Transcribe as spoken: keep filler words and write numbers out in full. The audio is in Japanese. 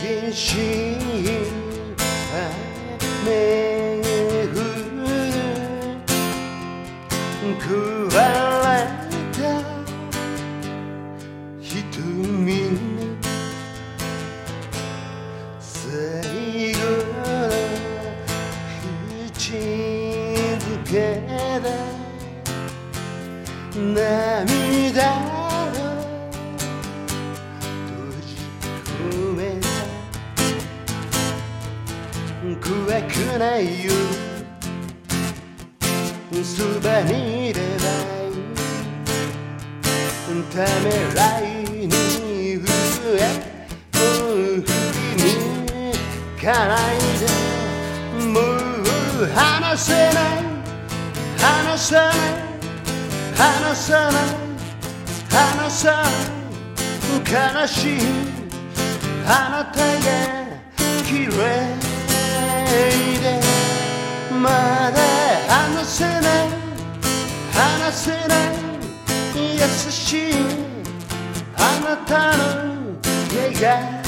激しい雨降る食われた瞳に最後の口づけで涙を閉じ込めた怖くないよそばにいればいいためらいに震え振り向かないでもう離せない離さない離さない離さない悲しいあなたが綺麗でまだ離せない離せない優しいあなたの笑顔